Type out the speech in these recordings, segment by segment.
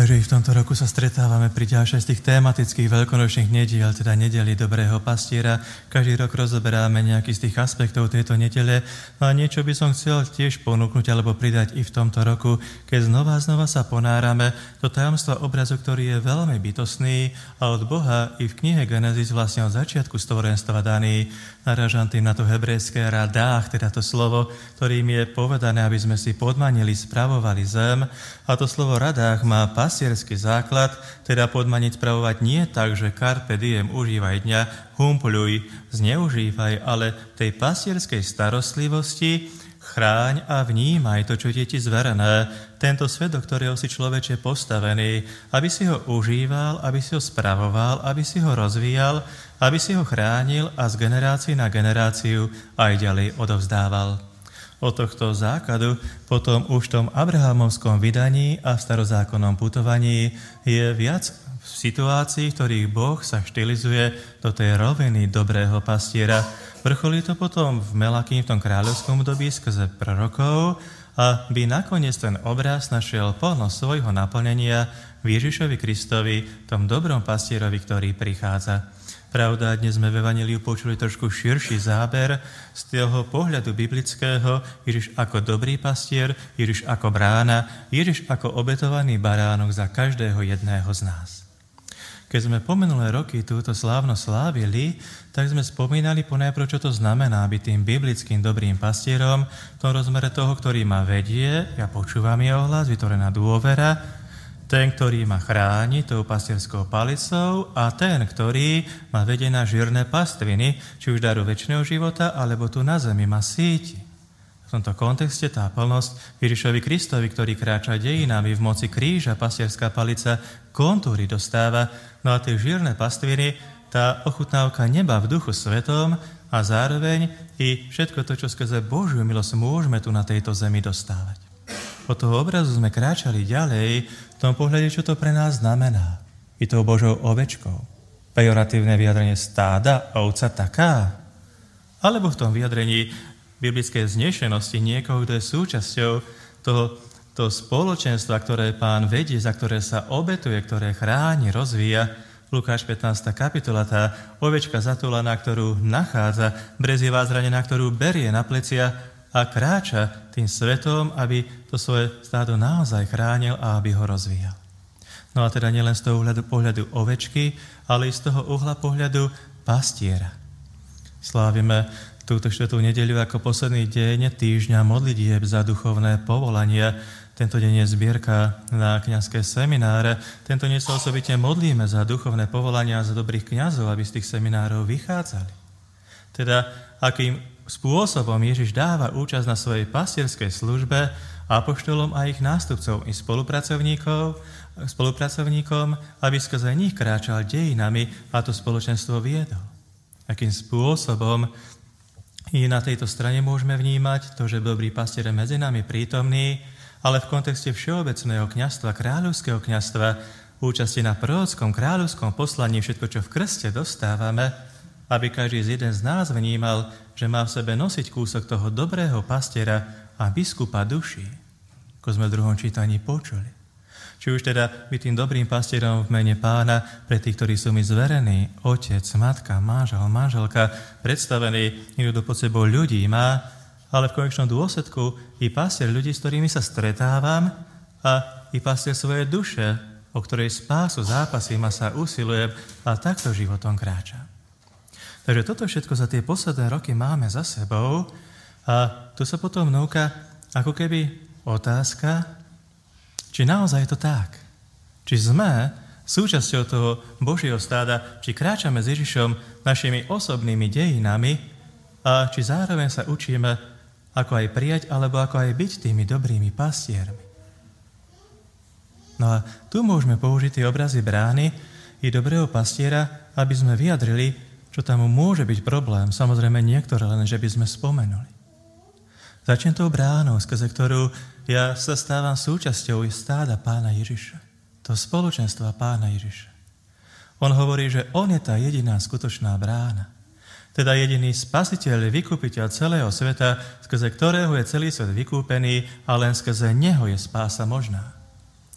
Takže v tomto roku sa stretávame pri ďalšej z tých tematických veľkonočných nediel, teda nedeli Dobrého pastiera. Každý rok rozoberáme nejaký z tých aspektov tejto nedele. No a niečo by som chcel tiež ponúknuť alebo pridať i v tomto roku, keď znova sa ponárame do tajomstva obrazu, ktorý je veľmi bytostný a od Boha i v knihe Genesis vlastne od začiatku stvorenstva daný. Narážam tým na to hebrejské radách, teda to slovo, ktorým je povedané, aby sme si podmanili, spravovali zem. A to slovo radách má pastierský základ, teda podmaniť, spravovať nie tak, že carpe diem, užívaj dňa, humpľuj, zneužívaj, ale tej pastierskej starostlivosti chráň a vnímaj to, čo je ti zverené. Tento svet, do ktorého si človeč je postavený, aby si ho užíval, aby si ho spravoval, aby si ho rozvíjal, aby si ho chránil a z generácie na generáciu aj ďalej odovzdával. Od tohto základu potom už v tom abrahamovskom vydaní a v starozákonnom putovaní je viac situácií, v ktorých Boh sa štilizuje do tej roviny dobrého pastiera. Vrcholí to potom v Melakým, v tom kráľovskom období skrze prorokov, aby nakoniec ten obraz našiel plnosť svojho naplnenia v Ježišovi Kristovi, tom dobrom pastierovi, ktorý prichádza. Pravda, dnes sme v Evanjeliu počuli trošku širší záber z toho pohľadu biblického. Ježiš ako dobrý pastier, Ježiš ako brána, Ježiš ako obetovaný baránok za každého jedného z nás. Keď sme po minulé roky túto slávnosť slávili, tak sme spomínali ponajprv, čo to znamená byť tým biblickým dobrým pastierom, v tom rozmere toho, ktorý ma vedie, ja počúvam jeho hlas, vytvorená dôvera, ten, ktorý ma chráni tou pastierskou palicou a ten, ktorý ma vedie na žírne pastviny, či už daru večného života, alebo tu na zemi ma síti. V tomto kontexte tá plnosť Ježišovi Kristovi, ktorý kráča dejinami v moci kríža, pastierská palica kontúry dostáva, no a tie žírne pastviny, tá ochutnávka neba v duchu svetom a zároveň i všetko to, čo skrze Božiu milosť môžeme tu na tejto zemi dostávať. Od toho obrazu sme kráčali ďalej v tom pohľade, čo to pre nás znamená. I tou Božou ovečkou. Pejoratívne vyjadrenie stáda, ovca taká. Alebo v tom vyjadrení biblickej vznešenosti niekoho, kto je súčasťou toho spoločenstva, ktoré Pán vedie, za ktoré sa obetuje, ktoré chráni, rozvíja. Lukáš 15. kapitola, tá ovečka zatúlaná, ktorú nachádza, brezievá zranená, ktorú berie na plecia a kráča tým svetom, aby to svoje stádo naozaj chránil a aby ho rozvíjal. No a teda nielen z toho pohľadu ovečky, ale i z toho uhla pohľadu pastiera. Slávime túto štvrtú nedeľu ako posledný deň týždňa modlitieb za duchovné povolania. Tento deň je zbierka na kňazské semináre. Tento deň sa osobitne modlíme za duchovné povolania a za dobrých kňazov, aby z tých seminárov vychádzali. Teda, akým spôsobom Ježiš dáva účasť na svojej pastierskej službe apoštolom a ich nástupcov i spolupracovníkom, aby skrze nich kráčal dejinami a to spoločenstvo viedol. Akým spôsobom i na tejto strane môžeme vnímať to, že dobrý pastier je medzi nami prítomný, ale v kontexte všeobecného kňazstva, kráľovského kňazstva, účasti na prorockom kráľovskom poslaní, všetko, čo v krste dostávame, aby každý z jeden z nás vnímal, že má v sebe nosiť kúsok toho dobrého pastiera a biskupa duší, ako sme v druhom čítaní počuli. Či už teda byť tým dobrým pastierom v mene Pána pre tých, ktorí sú mi zverení, otec, matka, manžel, manželka, predstavený, niekto pod sebou ľudí má, ale v konečnom dôsledku i pastier ľudí, s ktorými sa stretávam a i pastier svojej duše, o ktorej spásu zápasím a sa usilujem a takto životom kráčam. Takže toto všetko za tie posledné roky máme za sebou a tu sa potom núka ako keby otázka, či naozaj je to tak. Či sme súčasťou toho Božieho stáda, či kráčame s Ježišom našimi osobnými dejinami a či zároveň sa učíme, ako aj prijať, alebo ako aj byť tými dobrými pastiermi. No a tu môžeme použiť tie obrazy brány i dobrého pastiera, aby sme vyjadrili, čo tam môže byť problém, samozrejme niektoré len, že by sme spomenuli. Začnem tou bránou, skrze ktorú ja sa stávam súčasťou stáda Pána Ježiša. To spoločenstva Pána Ježiša. On hovorí, že on je tá jediná skutočná brána. Teda jediný spasiteľ, vykupiteľ celého sveta, skrze ktorého je celý svet vykúpený a len skrze neho je spása možná.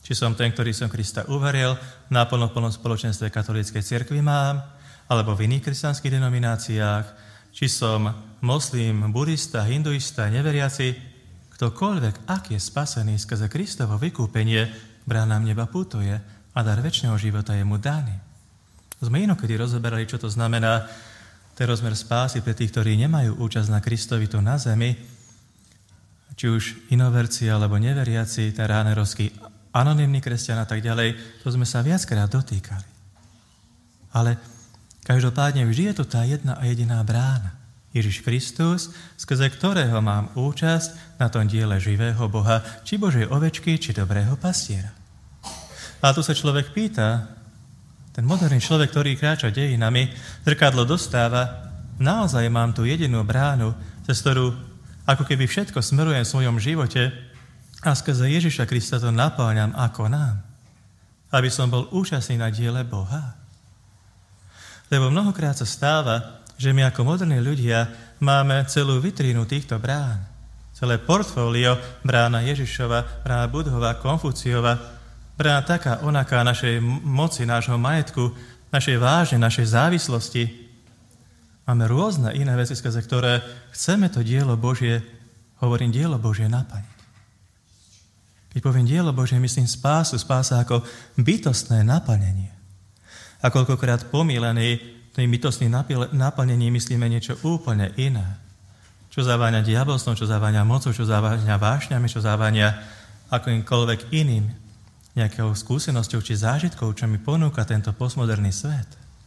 Či som ten, ktorý som Krista uveril, naplno v plnom spoločenstve katolíckej cirkvi mám, alebo v iných kresťanských denomináciách, či som moslím, budista, hinduista, neveriaci, ktokoľvek, ak je spasený skrze Kristovo vykúpenie, bránam neba putuje a dar večného života je mu daný. Sme inokedy rozoberali, čo to znamená ten rozmer spásy pre tých, ktorí nemajú účasť na Kristovi tu na zemi, či už inoverci alebo neveriaci, ten ránerovský anonymný kresťan a tak ďalej, to sme sa viackrát dotýkali. Ale každopádne vždy je tu tá jedna a jediná brána. Ježiš Kristus, skrze ktorého mám účasť na tom diele živého Boha, či Božej ovečky, či dobrého pastiera. A tu sa človek pýta, ten moderný človek, ktorý kráča dejinami, zrkadlo dostáva, naozaj mám tu jedinú bránu, cez ktorú ako keby všetko smerujem v svojom živote a skrze Ježiša Krista to napĺňam ako nám, aby som bol účastný na diele Boha. Lebo mnohokrát sa stáva, že my ako moderní ľudia máme celú vitrínu týchto brán. Celé portfólio, brána Ježišova, brána Budhova, Konfuciova, brána taká onaká našej moci, nášho majetku, našej vážne, našej závislosti. Máme rôzne iné veci, skrze ktoré chceme to dielo Božie, hovorím dielo Božie, naplniť. Keď poviem dielo Božie, myslím spásu, spása ako bytostné naplnenie. A koľkokrát pomílený tým bytostným naplnením myslíme niečo úplne iné. Čo zaváňa diabolstvom, čo zaváňa mocou, čo zaváňa vášňami, čo zaváňa akýmkoľvek iným nejakou skúsenosťou či zážitkou, čo mi ponúka tento postmoderný svet.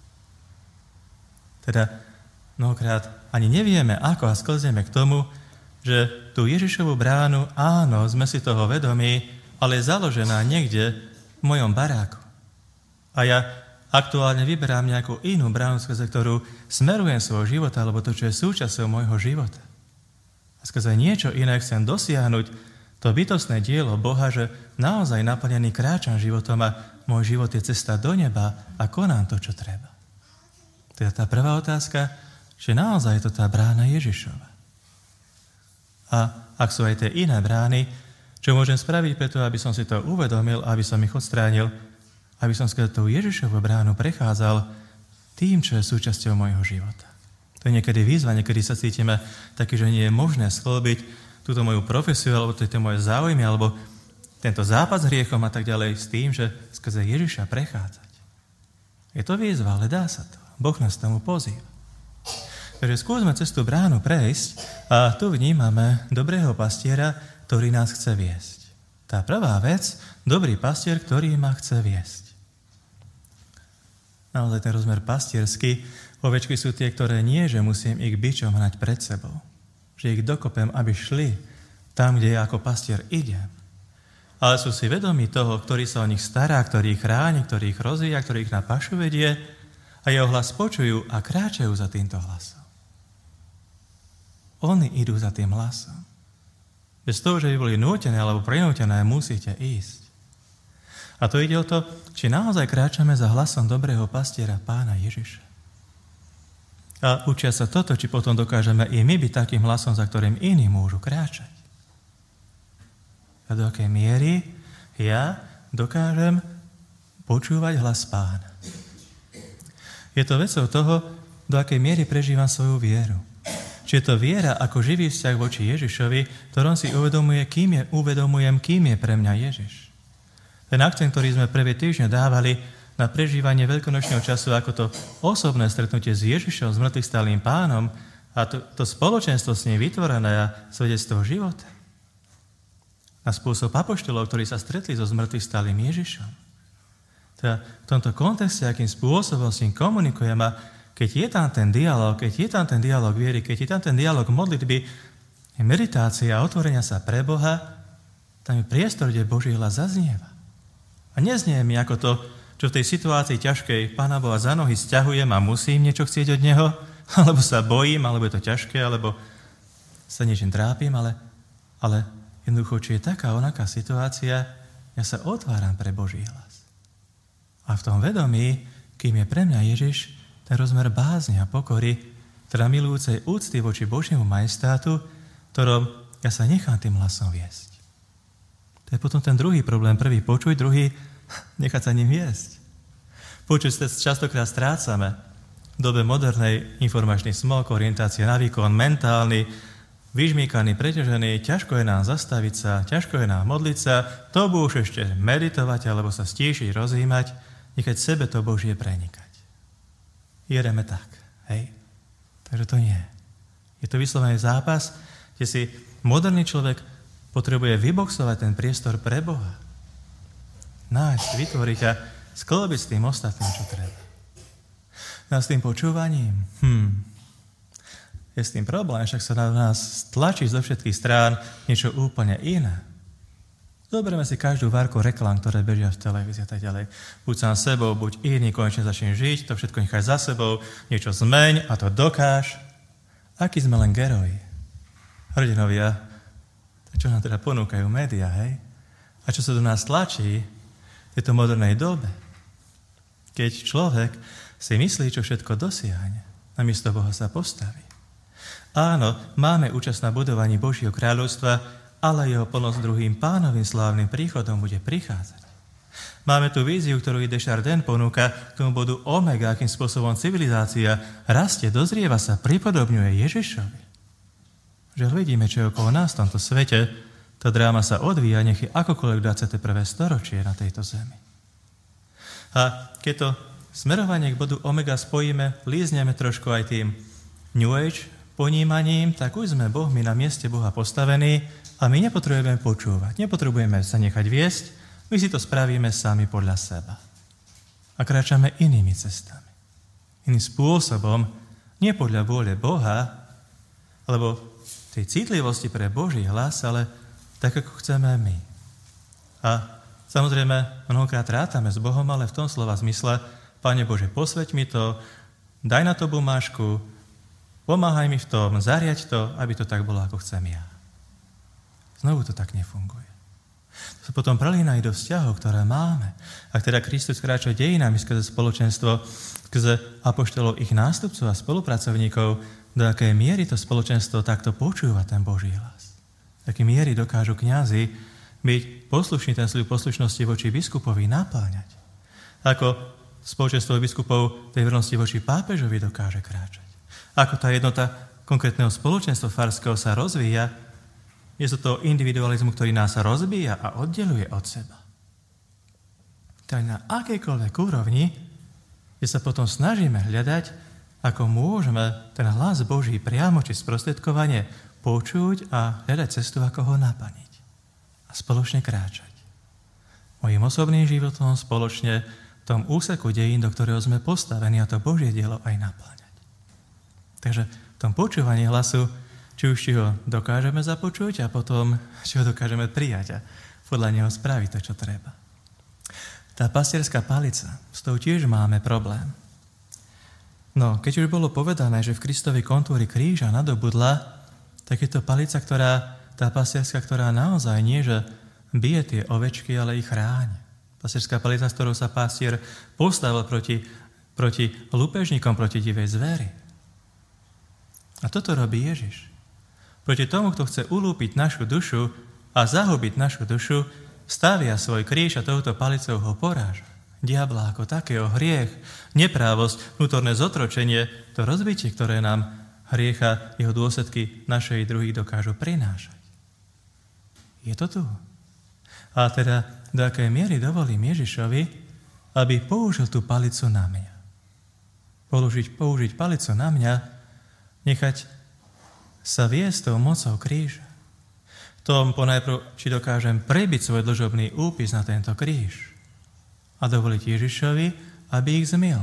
Teda mnohokrát ani nevieme, ako a sklzneme k tomu, že tú Ježišovu bránu, áno, sme si toho vedomí, ale je založená niekde v mojom baráku. A ja aktuálne vyberám nejakú inú bránu, skrze ktorú smerujem svoj život, alebo to, čo je súčasťou môjho života. A skrze niečo iné chcem dosiahnuť to bytostné dielo Boha, že naozaj naplnený kráčam životom a môj život je cesta do neba a konám to, čo treba. Teda tá prvá otázka, že naozaj je to tá brána Ježišova. A ak sú aj tie iné brány, čo môžem spraviť preto, aby som si to uvedomil, aby som ich odstránil, aby som skrze tú Ježišovu bránu prechádzal tým, čo je súčasťou môjho života. To je niekedy výzva, niekedy sa cítime taký, že nie je možné sklbiť túto moju profesiu, alebo tieto moje záujmy, alebo tento západ s hriechom a tak ďalej s tým, že skrze Ježiša prechádzať. Je to výzva, ale dá sa to. Boh nás tomu pozýva. Takže skúsme cez tú bránu prejsť a tu vnímame dobrého pastiera, ktorý nás chce viesť. Tá prvá vec, dobrý pastier, ktorý ma chce viesť. Naozaj ten rozmer pastierský, ovečky sú tie, ktoré nie, že musím ich bičom hnať pred sebou. Že ich dokopem, aby šli tam, kde ja ako pastier idem. Ale sú si vedomí toho, ktorý sa o nich stará, ktorý ich chráni, ktorý ich rozvíja, ktorý ich na pašu vedie a jeho hlas počujú a kráčajú za týmto hlasom. Oni idú za tým hlasom. Bez toho, že by boli nútené alebo prinútené, musíte ísť. A to ide o to, či naozaj kráčame za hlasom dobrého pastiera Pána Ježiša. A učia sa toto, či potom dokážeme i my byť takým hlasom, za ktorým iní môžu kráčať. A do akej miery ja dokážem počúvať hlas Pána. Je to vecou toho, do akej miery prežívam svoju vieru. Či je to viera ako živý vzťah voči Ježišovi, ktorom si uvedomujem, kým je pre mňa Ježiš. Ten akcent, ktorý sme prvé týždne dávali na prežívanie veľkonočného času ako to osobné stretnutie s Ježišom, s mŕtvych Pánom a to spoločenstvo s ním vytvorené a svedectvo života. Na spôsob apoštolov, ktorí sa stretli so zmrtvých Ježišom. Teda v tomto kontexte, akým spôsobom s ním komunikujem a keď je tam ten dialog viery, keď je tam ten dialog modlitby, meditácia a otvorenia sa pre Boha, tam je priestor, kde Boží hlas zaznieva. A neznie mi ako to, čo v tej situácii ťažkej Pána Boha za nohy sťahujem a musím niečo chcieť od Neho, alebo sa bojím, alebo je to ťažké, alebo sa niečím trápim, ale jednoducho, či je taká onaká situácia, ja sa otváram pre Boží hlas. A v tom vedomí, kým je pre mňa Ježiš, ten rozmer bázne a pokory, teda milujúcej úcty voči Božiemu majestátu, ktorom ja sa nechám tým hlasom viesť. To To je potom ten druhý problém. Prvý počuť, druhý nechať sa ním viesť. Počuť častokrát strácame. V dobe modernej informačný smog, orientácia na výkon, mentálny, vyžmýkaný, preťažený, ťažko je nám zastaviť sa, ťažko je nám modliť sa, to už ešte meditovať alebo sa stíšiť, rozjímať, nechať sebe to Božie prenikať. Jedeme tak, hej? Takže to nie. Je to vyslovený zápas, kde si moderný človek potrebuje vyboxovať ten priestor pre Boha. Nájsť, vytvoriť a sklbiť s tým ostatným, čo treba. No a s tým počúvaním, je s tým problém, však sa na nás tlačí zo všetkých strán niečo úplne iné. Zoberieme si každú várku reklám, ktoré bežia v televízii a tak ďalej. Buď sám sebou, buď iný, konečne začne žiť, to všetko nechaj za sebou, niečo zmeň a to dokáž. Akí sme len geroji, hrdinovia, čo nám teda ponúkajú médiá, hej? A čo sa do nás tlačí v tejto modernej dobe. Keď človek si myslí, čo všetko dosiahne, namiesto Boha sa postaví. Áno, máme účasť na budovaní Božieho kráľovstva, ale jeho plnosť druhým pánovým slávnym príchodom bude prichádzať. Máme tu víziu, ktorú i Desjardins ponúka k tomu bodu omega, akým spôsobom civilizácia rastie, dozrieva sa, pripodobňuje Ježišovi. Že vidíme, čo je okolo nás v tomto svete, tá dráma sa odvíja, nech je akokoľvek 21. storočie na tejto zemi. A keď to smerovanie k bodu omega spojíme, lízneme trošku aj tým New Age ponímaním, tak už sme Bohmi na mieste Boha postavení a my nepotrebujeme počúvať, nepotrebujeme sa nechať viesť, my si to spravíme sami podľa seba. A kráčame inými cestami. Iným spôsobom, nie podľa vôle Boha, alebo tej citlivosti pre Boží hlas, ale tak, ako chceme my. A samozrejme, mnohokrát rátame s Bohom, ale v tom slova zmysle, Pane Bože, posveť mi to, daj na to bumášku, pomáhaj mi v tom, zariaď to, aby to tak bolo, ako chcem ja. Znovu to tak nefunguje. To sa potom prelína aj do vzťahov, ktoré máme. Ak teda Kristus kráča dejinami skrze spoločenstvo, skrze apoštolov, ich nástupcov a spolupracovníkov, do akej miery to spoločenstvo takto počúva ten Boží hlas. Do akej miery dokážu kňazi byť poslušní, ten sľub poslušnosti voči biskupovi naplňať. Ako spoločenstvo biskupov tej vernosti voči pápežovi dokáže kráčať. Ako tá jednota konkrétneho spoločenstva farského sa rozvíja, je to toho individualizmu, ktorý nás rozbíja a oddeluje od seba. Tak na akejkoľvek úrovni, kde sa potom snažíme hľadať, ako môžeme ten hlas Boží priamo či sprostredkovane počuť a hľadať cestu, ako ho naplniť. A spoločne kráčať. Mojím osobným životom spoločne v tom úseku dejín, do ktorého sme postavení a to Božie dielo aj naplňať. Takže v tom počúvaní hlasu, či ho dokážeme započuť a potom, či ho dokážeme prijať a podľa neho spraviť to, čo treba. Tá pastierská palica, s tou tiež máme problém. No, keď už bolo povedané, že v Kristovi kontúry kríža nadobudla, tak je to palica, tá pastierská, ktorá naozaj nie, že bije tie ovečky, ale ich chráni. Pastierská palica, s ktorou sa pastier postavil proti lúpežníkom, proti divej zveri. A toto robí Ježiš. Proti tomu, kto chce ulúpiť našu dušu a zahubiť našu dušu, stavia svoj kríž a touto palicou ho poráža. Diabla ako takého, hriech, neprávosť, vnútorné zotročenie, to rozbitie, ktoré nám hriecha, jeho dôsledky našej druhých dokážu prinášať. Je to tu. A teda do akej miery dovolím Ježišovi, aby použil tú palicu na mňa. Použiť palicu na mňa, nechať sa viesť tou mocou kríža. Tom ponajprv, či dokážem prebiť svoj dlžobný úpis na tento kríž a dovoliť Ježišovi, aby ich zmil.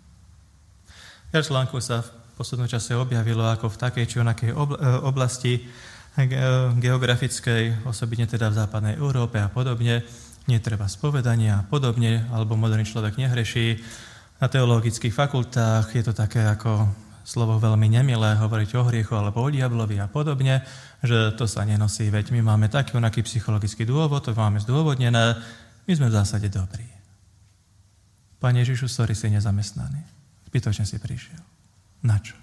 V článku sa v poslednom čase objavilo, ako v takej či onakej oblasti geografickej, osobitne teda v západnej Európe a podobne, netreba spovedania a podobne, alebo moderný človek nehreší. Na teologických fakultách je to také ako slovo veľmi nemilé, hovoriť o hriechu alebo o diablovi a podobne, že to sa nenosí, veď my máme taký onaký psychologický dôvod, to máme zdôvodnené, my sme v zásade dobrí. Pane Ježišu, sorry, si nezamestnaný. Zbytočne si prišiel. Na čo?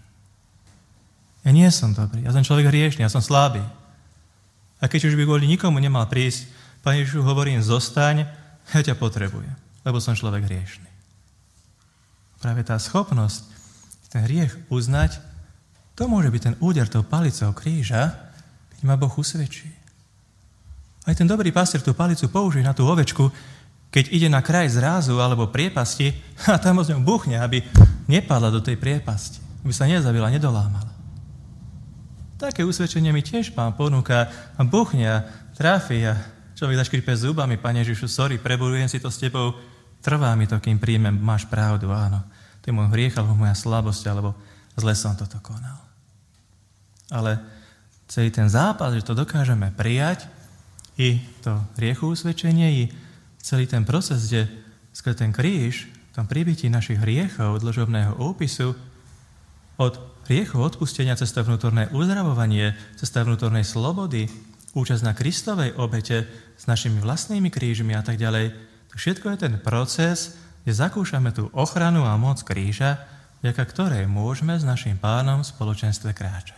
Ja nie som dobrý, ja som človek hriešný, ja som slabý. A keď už by kvôli nikomu nemal prísť, Pane Ježišu, hovorím, zostaň, ja ťa potrebujem, lebo som človek hriešny. Práve tá schopnosť, ten hriech uznať, to môže byť ten úder tou palicou kríža, keď ma Boh usvedčí. Aj ten dobrý pastier tú palicu použije na tú ovečku, keď ide na kraj zrázu alebo priepasti a tam z ňou buchne, aby nepadla do tej priepasti, aby sa nezabila, nedolámala. Také usvedčenie mi tiež Pán ponúka a buchne a tráfi a človek zaškripe zubami, Pane Ježišu, sorry, prebudujem si to s tebou, trvá mi to, kým príjmem, máš pravdu, áno. To je môj hriech, alebo moja slabosť, alebo zle som toto konal. Ale celý ten zápas, že to dokážeme prijať, i to hriechu usvedčenie, i celý ten proces, kde skrz ten kríž, v tom pribití našich hriechov, dlžobného úpisu, od hriechu odpustenia cez to vnútorné uzdravovanie, cez to vnútornej slobody, účasť na Kristovej obete s našimi vlastnými krížmi a tak ďalej, to všetko je ten proces, kde zakúšame tú ochranu a moc kríža, vďaka ktorej môžeme s našim Pánom v spoločenstve kráčať.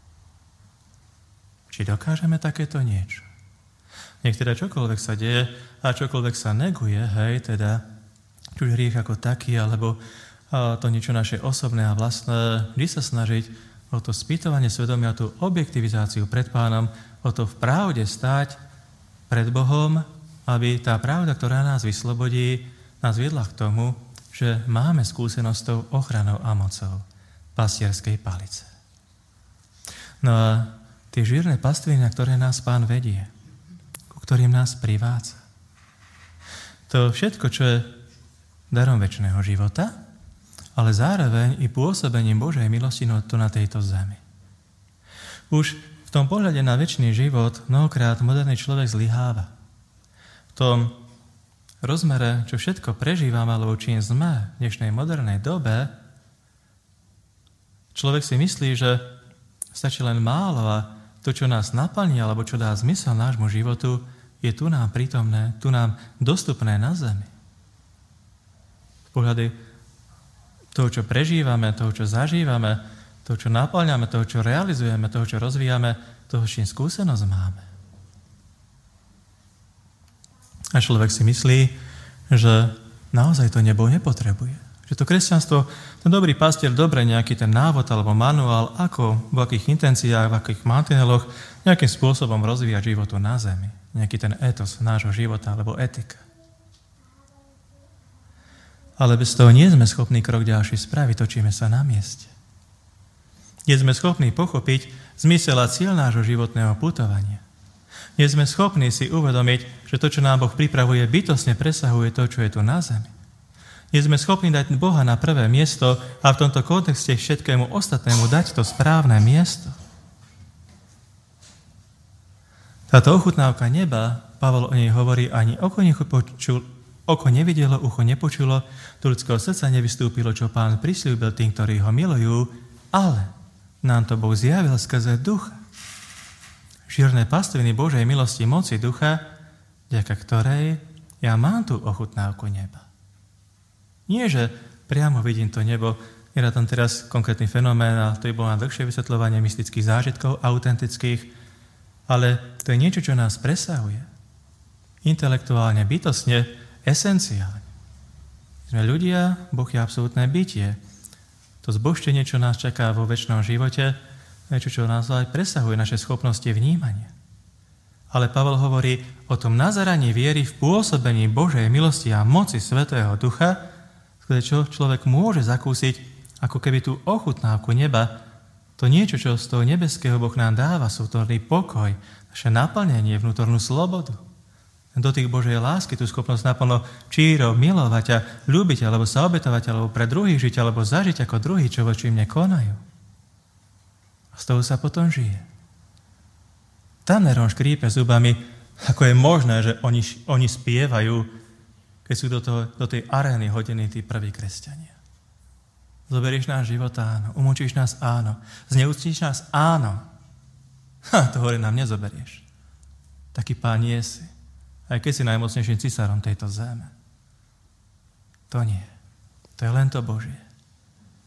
Či dokážeme takéto niečo? Nech teda čokoľvek sa deje a čokoľvek sa neguje, hej, teda či už hriech ako taký, alebo to niečo naše osobné a vlastné, vždy sa snažiť o to spýtovanie svedomia, o tú objektivizáciu pred Pánom, o to v pravde stáť pred Bohom, aby tá pravda, ktorá nás vyslobodí, nás viedla k tomu, že máme skúsenosť s tou ochranou a mocou pastierskej palice. No a tie žírne pastviny, na ktoré nás Pán vedie, ku ktorým nás privádza. To všetko, čo je darom večného života, ale zároveň i pôsobením Božej milosti tu na tejto zemi. Už v tom pohľade na večný život mnohokrát moderný človek zlyháva. V tom rozmere, čo všetko prežívame, alebo čím sme v dnešnej modernej dobe, človek si myslí, že stačí len málo a to, čo nás naplní, alebo čo dá zmysel nášmu životu, je tu nám prítomné, tu nám dostupné na zemi. V pohľade toho, čo prežívame, toho, čo zažívame, toho, čo naplňame, toho, čo realizujeme, toho, čo rozvíjame, toho, čím skúsenosť máme. A človek si myslí, že naozaj to nebo nepotrebuje. Že to kresťanstvo, ten dobrý pastier, dobre nejaký ten návod alebo manuál, ako, v akých intenciách, v akých mantineloch nejakým spôsobom rozvíjať životu na zemi. Nejaký ten etos nášho života alebo etika. Ale bez toho nie sme schopní krok ďalší spraviť, točíme sa na mieste. Nie sme schopní pochopiť zmysel a cieľ nášho životného putovania. Nie sme schopní si uvedomiť, že to, čo nám Boh pripravuje, bytostne presahuje to, čo je tu na zemi. Nie sme schopní dať Boha na prvé miesto a v tomto kontexte všetkému ostatnému dať to správne miesto. Táto ochutnávka neba, Pavol o nej hovorí, ani oko nevidelo, ucho nepočulo, do ľudského srdca nevystúpilo, čo Pán prisľúbil tým, ktorí ho milujú, ale nám to Boh zjavil skrze ducha. Žírne pastviny Božej milosti, moci ducha, vďaka ktorej ja mám tú ochutnávku neba. Nie, že priamo vidím to nebo, je na tom teraz konkrétny fenomén a to je bolo na dlhšie vysvetľovanie mystických zážitkov, autentických, ale to je niečo, čo nás presahuje. Intelektuálne, bytostne, esenciálne. Sme ľudia, Boh je absolútne bytie. To zbožčenie, čo nás čaká vo večnom živote, niečo, čo nás aj presahuje naše schopnosti vnímania. Ale Pavel hovorí o tom nazeraní viery v pôsobení Božej milosti a moci Svätého Ducha, čo človek môže zakúsiť ako keby tú ochutnávku neba, to niečo, čo z toho nebeského Boh nám dáva, vnútorný pokoj, naše naplnenie, vnútornú slobodu. Dotyk Božej lásky, tú schopnosť naplno číro milovať a ľúbiť, alebo sa obetovať, alebo pre druhých žiť, alebo zažiť ako druhý, čo voči mne konajú. A z toho sa potom žije. Tam Neron škrípe zubami, ako je možné, že oni spievajú, keď sú do tej arény hodení tí prví kresťania. Zoberieš náš život, áno. Umúčiš nás, áno. Zneúctíš nás, áno. To hore nám nezoberieš. Taký Pán nie si. Aj keď si najmocnejším cisárom tejto zeme. To nie. To je len to Božie.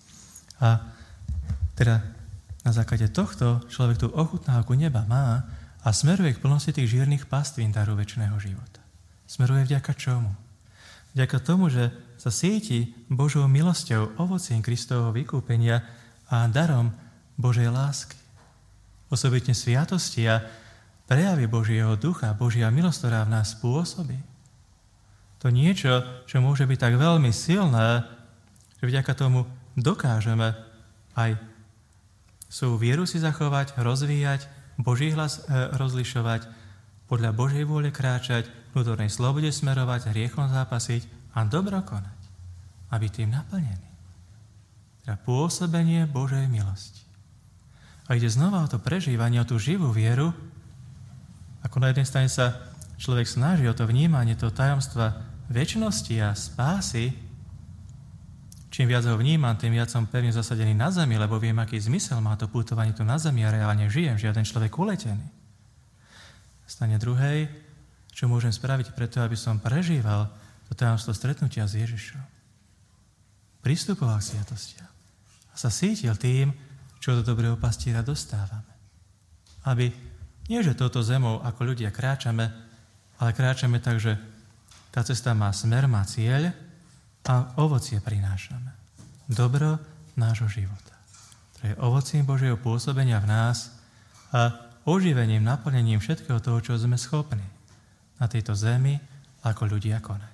A teda na základe tohto človek tú ochutnávku neba má a smeruje k plnosti tých žírnych pastvín daru večného života. Smeruje vďaka čomu? Vďaka tomu, že sa síti Božou milosťou, ovocím Kristovho vykúpenia a darom Božej lásky. Osobitne sviatosti a prejavy Božieho ducha, Božia milosť, ktorá v nás pôsobí. To niečo, čo môže byť tak veľmi silné, že vďaka tomu dokážeme aj svoju vieru si zachovať, rozvíjať, Boží hlas rozlišovať, podľa Božej vôle kráčať, vnútornej slobode smerovať, hriechom zápasiť a dobro konať. A byť tým naplnený. Teda pôsobenie Božej milosti. A ide znova o to prežívanie, o tú živú vieru, ako na jednej strane sa človek snaží o to vnímanie, toho tajomstva večnosti a spásy. Čím viac ho vnímam, tým viac som pevne zasadený na zemi, lebo viem, aký zmysel má to putovanie tu na zemi a reálne žijem, žiaden človek uletený. V strane druhej, čo môžem spraviť preto, aby som prežíval to tajomstvo stretnutia s Ježišom. Pristupoval k sviatostiam a sa sítil tým, čo do dobrého pastiera dostávame. Aby nie, že touto zemou ako ľudia kráčame, ale kráčame tak, že tá cesta má smer, má cieľ a ovocie prinášame. Dobro nášho života. To je ovocím Božieho pôsobenia v nás a oživením, naplnením všetkého toho, čo sme schopní na tejto zemi ako ľudia konať.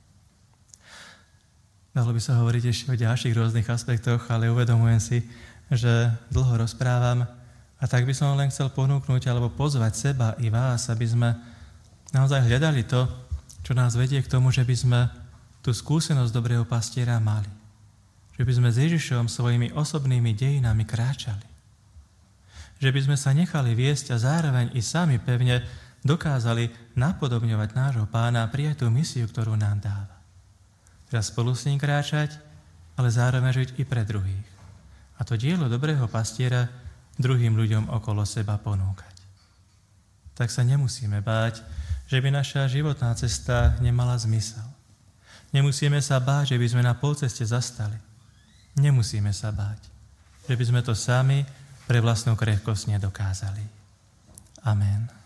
Dalo by sa hovoriť ešte o ďalších rôznych aspektoch, ale uvedomujem si, že dlho rozprávam a tak by som len chcel ponúknuť alebo pozvať seba i vás, aby sme naozaj hľadali to, čo nás vedie k tomu, že by sme tú skúsenosť dobrého pastiera mali. Že by sme s Ježišom svojimi osobnými dejinami kráčali. Že by sme sa nechali viesť a zároveň i sami pevne dokázali napodobňovať nášho Pána a prijať tú misiu, ktorú nám dáva. Teda spolu s ním kráčať, ale zároveň žiť i pre druhých. A to dielo dobrého pastiera druhým ľuďom okolo seba ponúkať. Tak sa nemusíme báť, že by naša životná cesta nemala zmysel. Nemusíme sa báť, že by sme na polceste zastali. Nemusíme sa báť, že by sme to sami pre vlastnú krehkosť nedokázali. Amen.